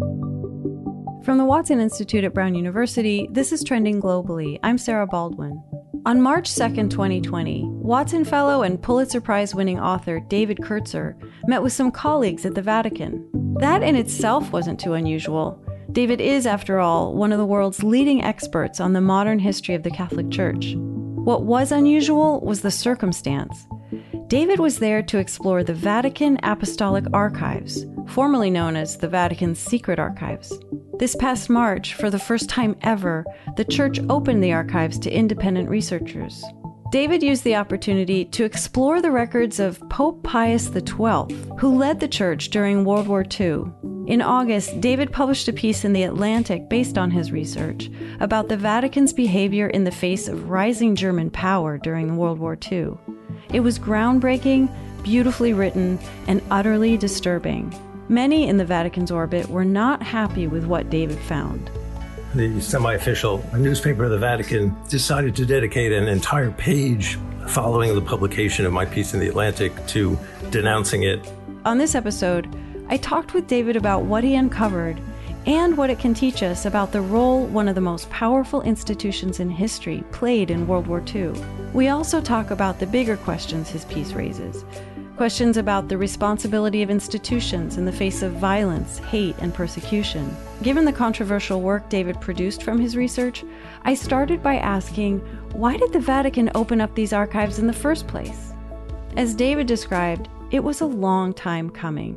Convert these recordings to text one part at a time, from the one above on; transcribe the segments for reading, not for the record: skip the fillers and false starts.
From the Watson Institute at Brown University, this is Trending Globally. I'm Sarah Baldwin. On March 2nd, 2020, Watson Fellow and Pulitzer Prize-winning author David Kurtzer met with some colleagues at the Vatican. That in itself wasn't too unusual. David is, after all, one of the world's leading experts on the modern history of the Catholic Church. What was unusual was the circumstance. David was there to explore the Vatican Apostolic Archives, formerly known as the Vatican's Secret Archives. This past March, for the first time ever, the Church opened the archives to independent researchers. David used the opportunity to explore the records of Pope Pius XII, who led the Church during World War II. In August, David published a piece in The Atlantic based on his research about the Vatican's behavior in the face of rising German power during World War II. It was groundbreaking, beautifully written, and utterly disturbing. Many in the Vatican's orbit were not happy with what David found. The semi-official newspaper of the Vatican decided to dedicate an entire page following the publication of my piece in The Atlantic to denouncing it. On this episode, I talked with David about what he uncovered and what it can teach us about the role one of the most powerful institutions in history played in World War II. We also talk about the bigger questions his piece raises. Questions about the responsibility of institutions in the face of violence, hate, and persecution. Given the controversial work David produced from his research, I started by asking, why did the Vatican open up these archives in the first place? As David described, it was a long time coming.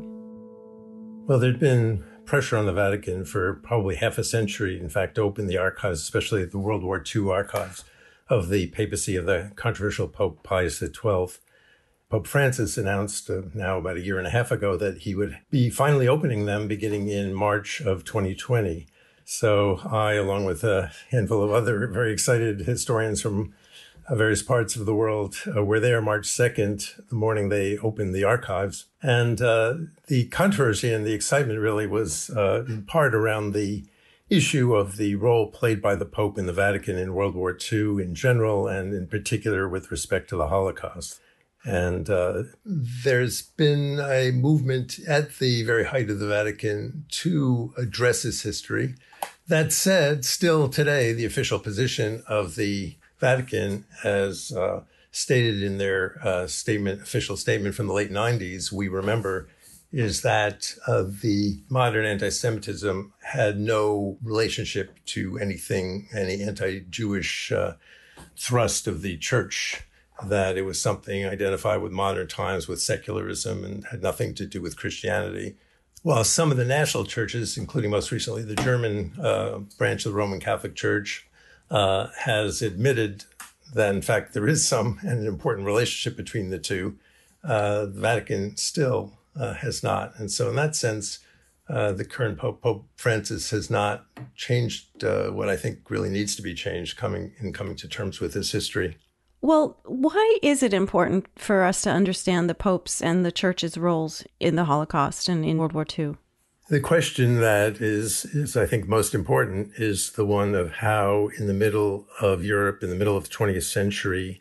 Well, there'd been pressure on the Vatican for probably half a century, in fact, to open the archives, especially the World War II archives of the papacy of the controversial Pope Pius XII. Pope Francis announced now about a year and a half ago that he would be finally opening them beginning in March of 2020. So I, along with a handful of other very excited historians from various parts of the world, were there March 2nd, the morning they opened the archives. And the controversy and the excitement really was in part around the issue of the role played by the Pope in the Vatican in World War II in general, and in particular with respect to the Holocaust. And there's been a movement at the very height of the Vatican to address this history. That said, still today, the official position of the Vatican, as stated in their official statement from the late 90s, we remember, is that the modern anti-Semitism had no relationship to any anti-Jewish thrust of the Church, that it was something identified with modern times, with secularism, and had nothing to do with Christianity. While some of the national churches, including most recently the German branch of the Roman Catholic Church, has admitted that, in fact, there is some and an important relationship between the two, the Vatican still has not. And so in that sense, the current Pope Francis has not changed what I think really needs to be changed coming to terms with his history. Well, why is it important for us to understand the Pope's and the Church's roles in the Holocaust and in World War II? The question that is I think, most important is the one of how in the middle of Europe, in the middle of the 20th century,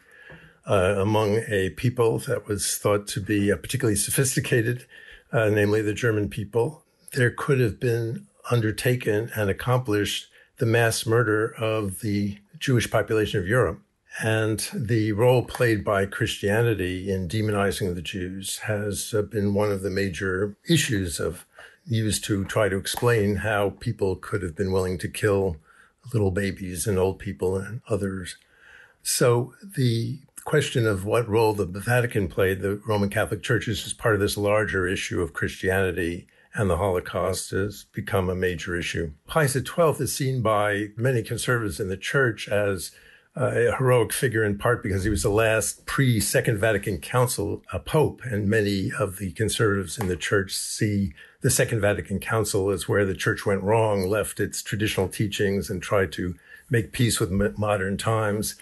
among a people that was thought to be particularly sophisticated, namely the German people, there could have been undertaken and accomplished the mass murder of the Jewish population of Europe. And the role played by Christianity in demonizing the Jews has been one of the major issues used to try to explain how people could have been willing to kill little babies and old people and others. So the question of what role the Vatican played, the Roman Catholic Church, is part of this larger issue of Christianity and the Holocaust, has become a major issue. Pius XII is seen by many conservatives in the Church as a heroic figure, in part because he was the last pre-Second Vatican Council pope, and many of the conservatives in the Church see the Second Vatican Council as where the Church went wrong, left its traditional teachings, and tried to make peace with modern times.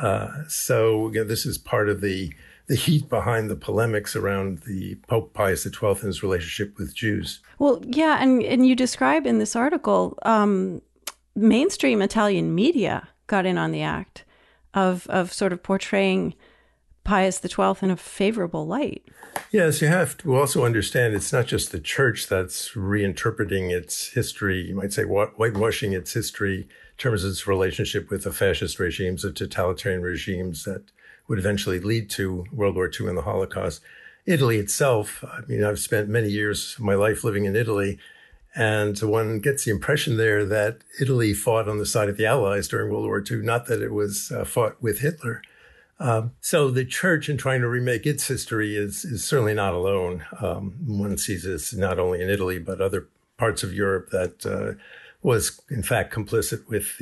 So again, this is part of the heat behind the polemics around the Pope Pius XII and his relationship with Jews. Well, yeah, and you describe in this article, mainstream Italian media got in on the act of sort of portraying Pius XII in a favorable light. Yes, you have to also understand it's not just the church that's reinterpreting its history, you might say whitewashing its history in terms of its relationship with the fascist regimes, the totalitarian regimes that would eventually lead to World War II and the Holocaust. Italy itself, I mean, I've spent many years of my life living in Italy, and one gets the impression there that Italy fought on the side of the Allies during World War II, not that it was fought with Hitler. So the church, in trying to remake its history, is certainly not alone. One sees this not only in Italy, but other parts of Europe that was, in fact, complicit with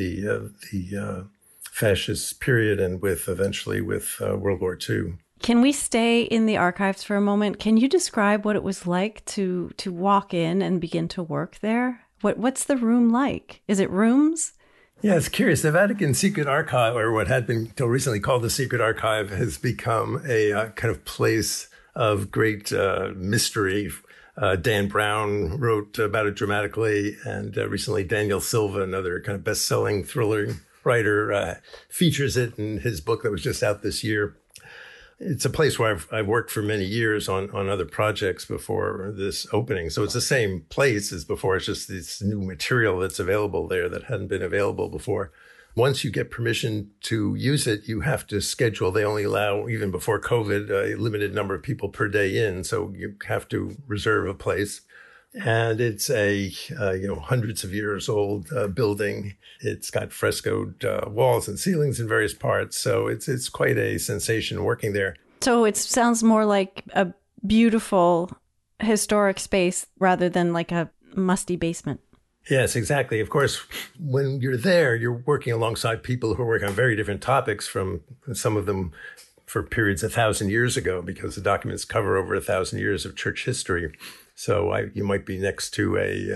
the fascist period and eventually with World War II. Can we stay in the archives for a moment? Can you describe what it was like to walk in and begin to work there? What's the room like? Is it rooms? Yeah, it's curious. The Vatican Secret Archive, or what had been until recently called the Secret Archive, has become a kind of place of great mystery. Dan Brown wrote about it dramatically, and recently Daniel Silva, another kind of best-selling thriller writer, features it in his book that was just out this year. It's a place where I've worked for many years on other projects before this opening. So it's the same place as before. It's just this new material that's available there that hadn't been available before. Once you get permission to use it, you have to schedule. They only allow, even before COVID, a limited number of people per day in. So you have to reserve a place. And it's a hundreds of years old building. It's got frescoed walls and ceilings in various parts. So it's quite a sensation working there. So it sounds more like a beautiful historic space rather than like a musty basement. Yes, exactly. Of course, when you're there, you're working alongside people who are working on very different topics, from some of them for periods 1,000 years ago, because the documents cover over 1,000 years of church history. So you might be next to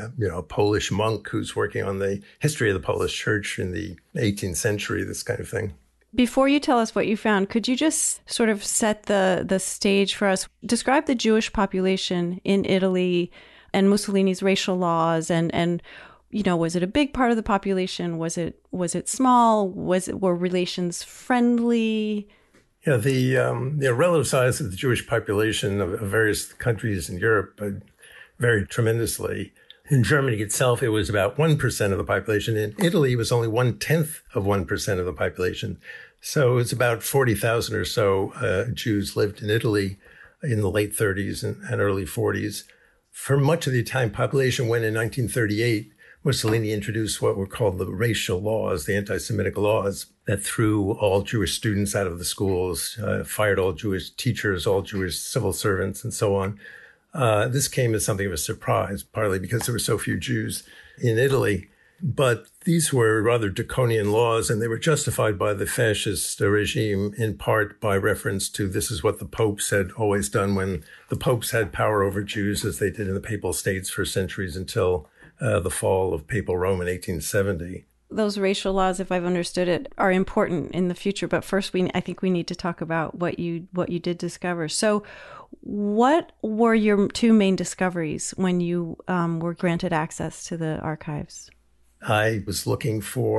a Polish monk who's working on the history of the Polish church in the 18th century, this kind of thing. Before you tell us what you found, could you just sort of set the stage for us? Describe the Jewish population in Italy and Mussolini's racial laws, and was it a big part of the population? Was it small? Were relations friendly? Yeah, the relative size of the Jewish population of various countries in Europe varied tremendously. In Germany itself, it was about 1% of the population. In Italy, it was only 1/10 of 1% of the population. So it's about 40,000 or so Jews lived in Italy in the late 30s and early 40s. For much of the Italian population, when in 1938, Mussolini introduced what were called the racial laws, the anti-Semitic laws, that threw all Jewish students out of the schools, fired all Jewish teachers, all Jewish civil servants, and so on. This came as something of a surprise, partly because there were so few Jews in Italy. But these were rather draconian laws, and they were justified by the fascist regime in part by reference to this is what the popes had always done when the popes had power over Jews, as they did in the Papal States for centuries until the fall of Papal Rome in 1870. Those racial laws, if I've understood it, are important in the future. But first, I think we need to talk about what you did discover. So what were your two main discoveries when you were granted access to the archives? I was looking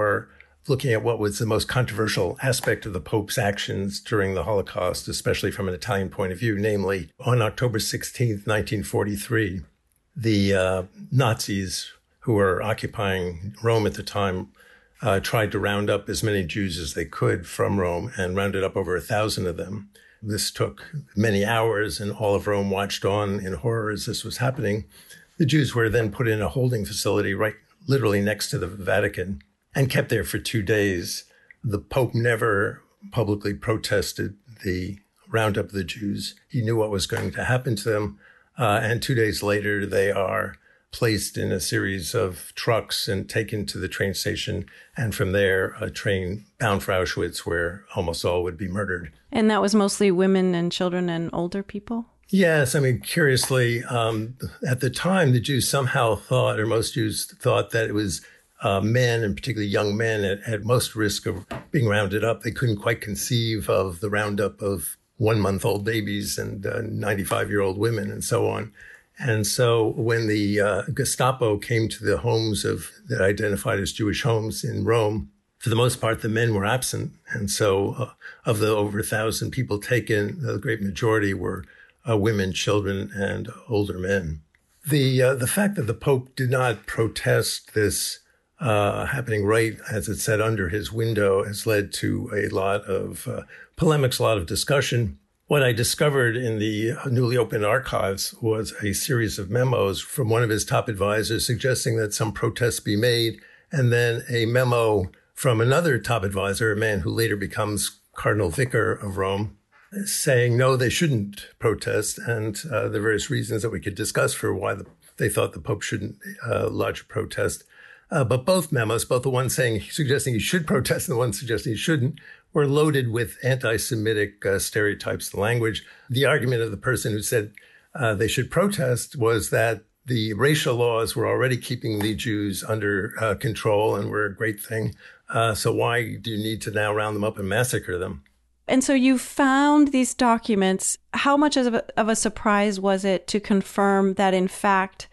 at what was the most controversial aspect of the Pope's actions during the Holocaust, especially from an Italian point of view, namely on October 16th, 1943, the Nazis who were occupying Rome at the time tried to round up as many Jews as they could from Rome and rounded up over 1,000 of them. This took many hours, and all of Rome watched on in horror as this was happening. The Jews were then put in a holding facility right literally next to the Vatican and kept there for 2 days. The Pope never publicly protested the roundup of the Jews. He knew what was going to happen to them. And 2 days later, they are placed in a series of trucks and taken to the train station. And from there, a train bound for Auschwitz, where almost all would be murdered. And that was mostly women and children and older people? Yes. I mean, curiously, at the time, the Jews somehow thought, or most Jews thought, that it was men, and particularly young men, at most risk of being rounded up. They couldn't quite conceive of the roundup of 1-month-old babies and 95-year-old women and so on. And so when the Gestapo came to the homes that identified as Jewish homes in Rome, for the most part, the men were absent. And so of the over 1,000 people taken, the great majority were women, children, and older men. The fact that the Pope did not protest this happening right, as it said, under his window has led to a lot of polemics, a lot of discussion. What I discovered in the newly opened archives was a series of memos from one of his top advisors suggesting that some protests be made, and then a memo from another top advisor, a man who later becomes Cardinal Vicar of Rome, saying, no, they shouldn't protest, and the various reasons that we could discuss for why they thought the Pope shouldn't lodge a protest. But both memos, both the one suggesting he should protest and the one suggesting he shouldn't, were loaded with anti-Semitic stereotypes and language. The argument of the person who said they should protest was that the racial laws were already keeping the Jews under control and were a great thing. So why do you need to now round them up and massacre them? And so you found these documents. How much of a surprise was it to confirm that, in fact,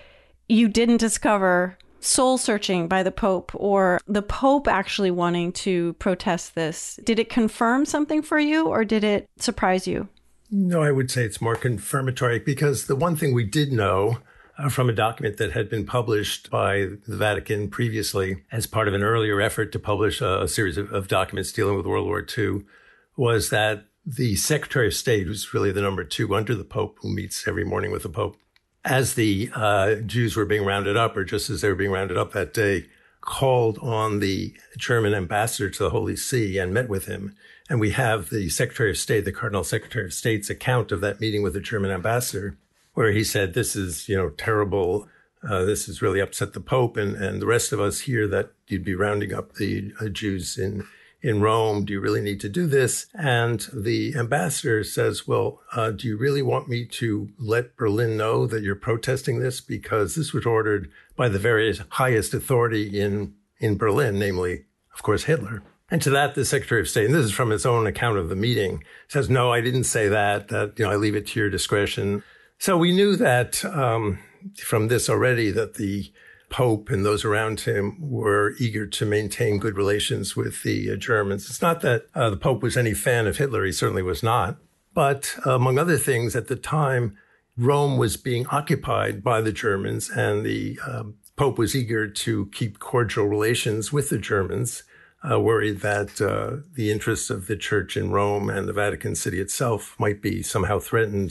you didn't discover soul searching by the Pope or the Pope actually wanting to protest this? Did it confirm something for you, or did it surprise you? No, I would say it's more confirmatory, because the one thing we did know from a document that had been published by the Vatican previously as part of an earlier effort to publish a series of documents dealing with World War II was that the Secretary of State, who's really the number 2 under the Pope, who meets every morning with the Pope, as the Jews were being rounded up, or just as they were being rounded up that day, called on the German ambassador to the Holy See and met with him. And we have the Secretary of State, the Cardinal Secretary of State's account of that meeting with the German ambassador, where he said, this is, terrible. This has really upset the Pope and the rest of us here, that you'd be rounding up the Jews in Rome. Do you really need to do this? And the ambassador says, well, do you really want me to let Berlin know that you're protesting this? Because this was ordered by the very highest authority in Berlin, namely, of course, Hitler. And to that, the Secretary of State, and this is from his own account of the meeting, says, no, I didn't say that, I leave it to your discretion. So we knew that from this already that the Pope and those around him were eager to maintain good relations with the Germans. It's not that the Pope was any fan of Hitler. He certainly was not. But among other things, at the time, Rome was being occupied by the Germans, and the Pope was eager to keep cordial relations with the Germans, worried that the interests of the Church in Rome and the Vatican City itself might be somehow threatened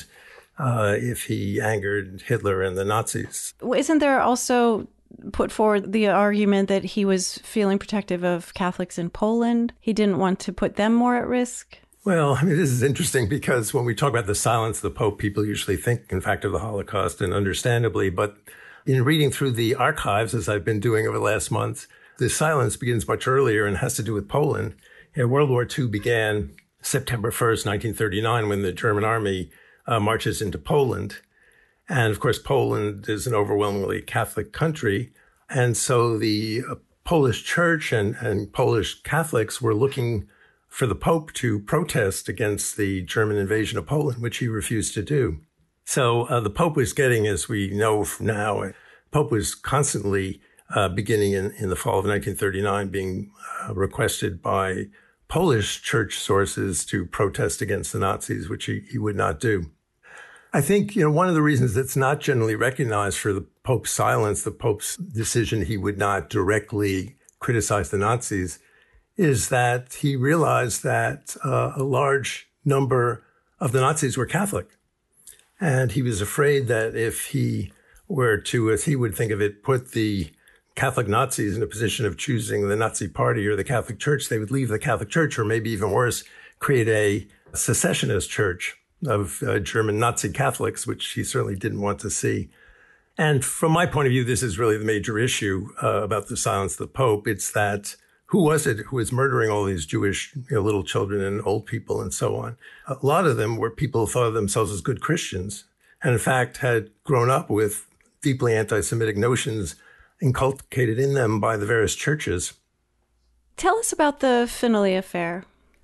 if he angered Hitler and the Nazis. Isn't there also put forward the argument that he was feeling protective of Catholics in Poland? He didn't want to put them more at risk? Well, this is interesting, because when we talk about the silence of the Pope, people usually think, in fact, of the Holocaust, and understandably. But in reading through the archives, as I've been doing over the last months, the silence begins much earlier and has to do with Poland. World War II began September 1st, 1939, when the German army marches into Poland. And of course, Poland is an overwhelmingly Catholic country. And so the Polish Church and Polish Catholics were looking for the Pope to protest against the German invasion of Poland, which he refused to do. So the Pope was getting, as we know from now, Pope was constantly beginning in the fall of 1939 being requested by Polish church sources to protest against the Nazis, which he would not do. I think, one of the reasons it's not generally recognized for the Pope's silence, the Pope's decision he would not directly criticize the Nazis, is that he realized that a large number of the Nazis were Catholic. And he was afraid that if he were to, as he would think of it, put the Catholic Nazis in a position of choosing the Nazi Party or the Catholic Church, they would leave the Catholic Church, or maybe even worse, create a secessionist church of German Nazi Catholics, which he certainly didn't want to see. And from my point of view, this is really the major issue about the silence of the Pope. It's that who was it who was murdering all these Jewish little children and old people and so on? A lot of them were people who thought of themselves as good Christians, and in fact had grown up with deeply anti-Semitic notions inculcated in them by the various churches. Tell us about the Finley affair.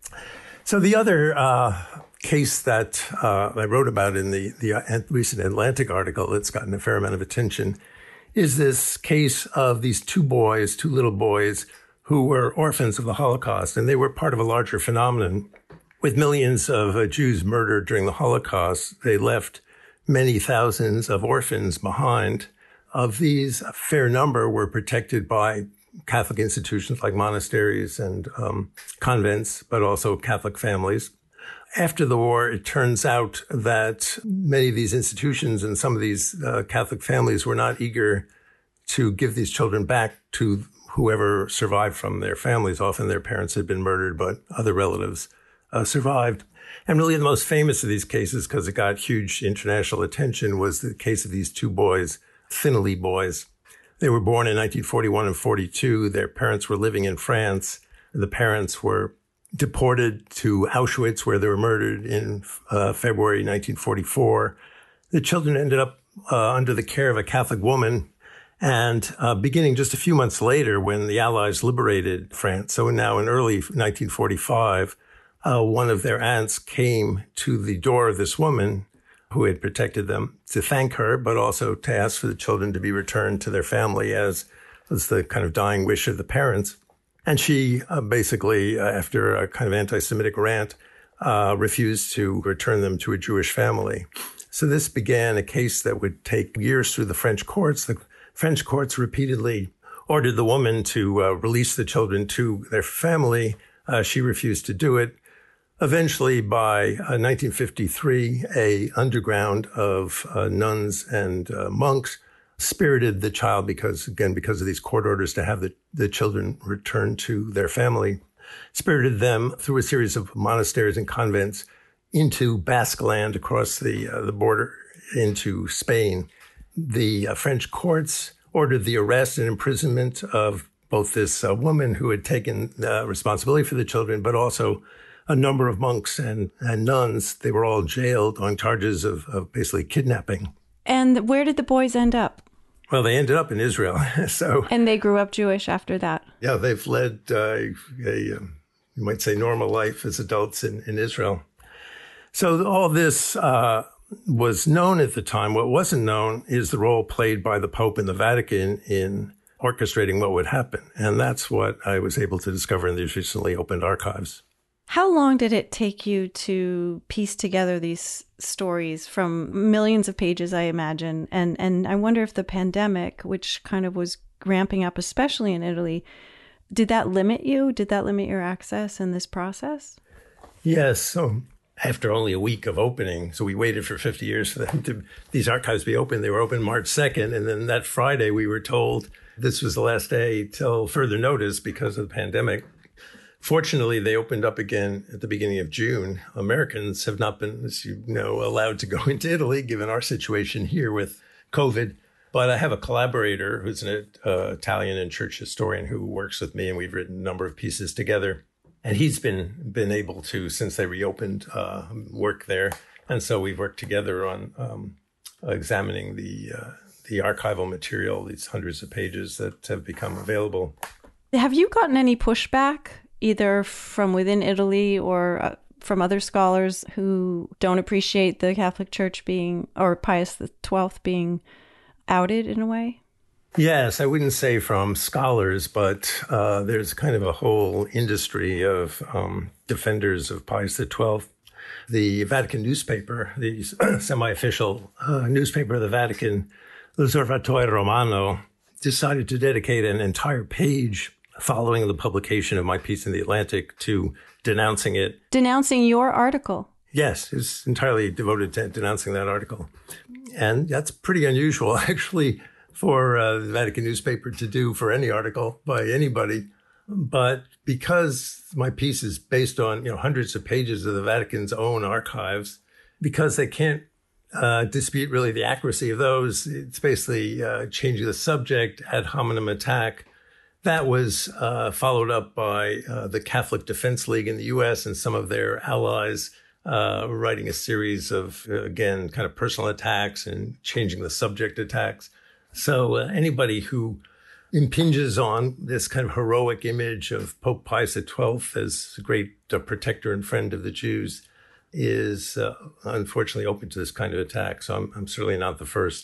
So the other case that I wrote about in the recent Atlantic article that's gotten a fair amount of attention is this case of these two little boys, who were orphans of the Holocaust, and they were part of a larger phenomenon. With millions of Jews murdered during the Holocaust, they left many thousands of orphans behind. Of these, a fair number were protected by Catholic institutions like monasteries and convents, but also Catholic families. After the war, it turns out that many of these institutions and some of these Catholic families were not eager to give these children back to whoever survived from their families. Often their parents had been murdered, but other relatives survived. And really the most famous of these cases, because it got huge international attention, was the case of these two boys, Finley boys. They were born in 1941 and 42. Their parents were living in France. The parents were deported to Auschwitz, where they were murdered in February 1944. The children ended up under the care of a Catholic woman. And beginning just a few months later, when the Allies liberated France, so now in early 1945, one of their aunts came to the door of this woman who had protected them to thank her, but also to ask for the children to be returned to their family, as was the kind of dying wish of the parents. And she basically, after a kind of anti-Semitic rant, refused to return them to a Jewish family. So this began a case that would take years through the French courts. The French courts repeatedly ordered the woman to release the children to their family. She refused to do it. Eventually, by 1953, a underground of nuns and monks spirited the child because of these court orders to have the children returned to their family, spirited them through a series of monasteries and convents into Basque land across the border into Spain. The French courts ordered the arrest and imprisonment of both this woman who had taken responsibility for the children, but also a number of monks and nuns. They were all jailed on charges of basically kidnapping. And where did the boys end up? Well, they ended up in Israel. And they grew up Jewish after that? Yeah, they've led you might say, normal life as adults in Israel. So all this was known at the time. What wasn't known is the role played by the Pope and the Vatican in orchestrating what would happen. And that's what I was able to discover in these recently opened archives. How long did it take you to piece together these stories from millions of pages, I imagine? And I wonder if the pandemic, which kind of was ramping up, especially in Italy, did that limit you? Did that limit your access in this process? Yes. So after only a week of opening, so we waited for 50 years for these archives to be open. They were open March 2nd. And then that Friday, we were told this was the last day till further notice because of the pandemic. Fortunately, they opened up again at the beginning of June. Americans have not been, as you know, allowed to go into Italy, given our situation here with COVID. But I have a collaborator who's an Italian and church historian who works with me, and we've written a number of pieces together. And he's been able to, since they reopened, work there. And so we've worked together on examining the archival material, these hundreds of pages that have become available. Have you gotten any pushback, either from within Italy or from other scholars who don't appreciate the Catholic Church being, or Pius XII being outed in a way? Yes, I wouldn't say from scholars, but there's kind of a whole industry of defenders of Pius XII. The Vatican newspaper, the semi-official newspaper of the Vatican, L'Osservatore Romano, decided to dedicate an entire page following the publication of my piece in The Atlantic to denouncing it. Denouncing your article? Yes, it's entirely devoted to denouncing that article. And that's pretty unusual, actually, for the Vatican newspaper to do for any article by anybody. But because my piece is based on hundreds of pages of the Vatican's own archives, because they can't dispute really the accuracy of those, it's basically changing the subject, ad hominem attack. That was followed up by the Catholic Defense League in the U.S. and some of their allies writing a series of, again, kind of personal attacks and changing the subject attacks. So anybody who impinges on this kind of heroic image of Pope Pius XII as a great protector and friend of the Jews is unfortunately open to this kind of attack. So I'm certainly not the first.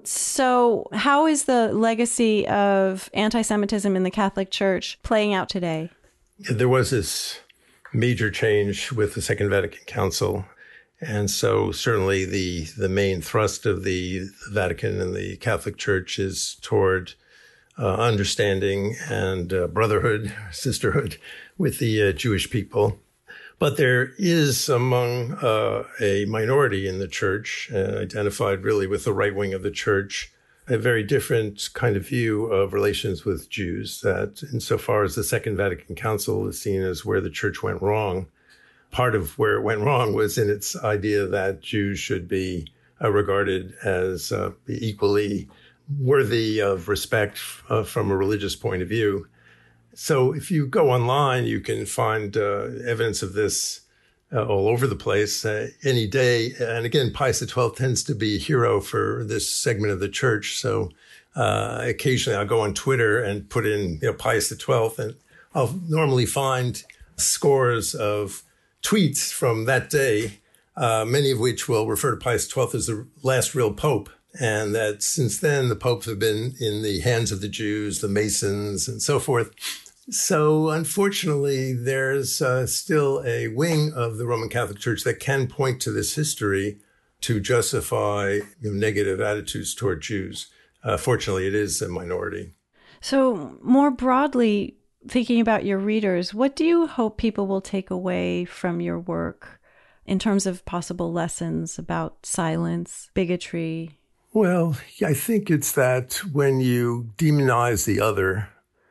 So how is the legacy of anti-Semitism in the Catholic Church playing out today? There was this major change with the Second Vatican Council. And so certainly the main thrust of the Vatican and the Catholic Church is toward understanding and brotherhood, sisterhood with the Jewish people. But there is among a minority in the church, identified really with the right wing of the church, a very different kind of view of relations with Jews, that insofar as the Second Vatican Council is seen as where the church went wrong, part of where it went wrong was in its idea that Jews should be regarded as equally worthy of respect from a religious point of view. So if you go online, you can find evidence of this all over the place any day. And again, Pius XII tends to be a hero for this segment of the church. So occasionally I'll go on Twitter and put in Pius XII, and I'll normally find scores of tweets from that day, many of which will refer to Pius XII as the last real pope. And that since then, the popes have been in the hands of the Jews, the Masons, and so forth. So unfortunately, there's still a wing of the Roman Catholic Church that can point to this history to justify negative attitudes toward Jews. Fortunately, it is a minority. So more broadly, thinking about your readers, what do you hope people will take away from your work in terms of possible lessons about silence, bigotry? Well, I think it's that when you demonize the other,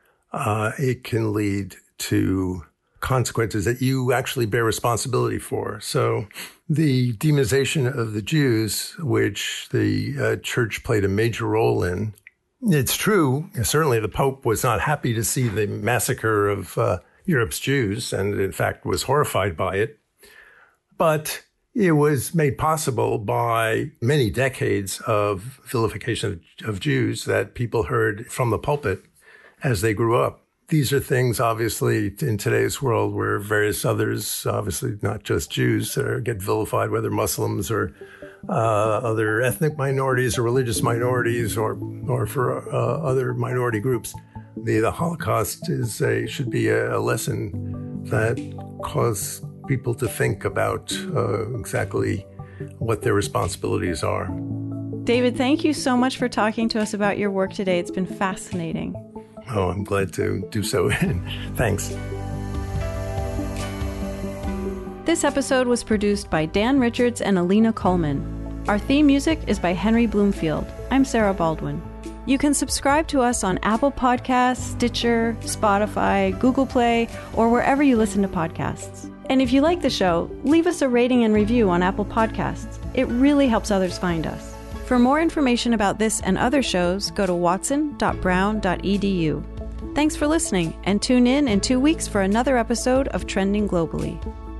it can lead to consequences that you actually bear responsibility for. So the demonization of the Jews, which the church played a major role in, it's true. Certainly the Pope was not happy to see the massacre of Europe's Jews, and in fact was horrified by it. But it was made possible by many decades of vilification of Jews that people heard from the pulpit as they grew up. These are things, obviously, in today's world where various others, obviously not just Jews, get vilified, whether Muslims or other ethnic minorities or religious minorities or for other minority groups. The Holocaust should be a lesson that causes people to think about exactly what their responsibilities are. David, thank you so much for talking to us about your work today. It's been fascinating. Oh, I'm glad to do so. Thanks. This episode was produced by Dan Richards and Alina Coleman. Our theme music is by Henry Bloomfield. I'm Sarah Baldwin. You can subscribe to us on Apple Podcasts, Stitcher, Spotify, Google Play, or wherever you listen to podcasts. And if you like the show, leave us a rating and review on Apple Podcasts. It really helps others find us. For more information about this and other shows, go to watson.brown.edu. Thanks for listening, and tune in 2 weeks for another episode of Trending Globally.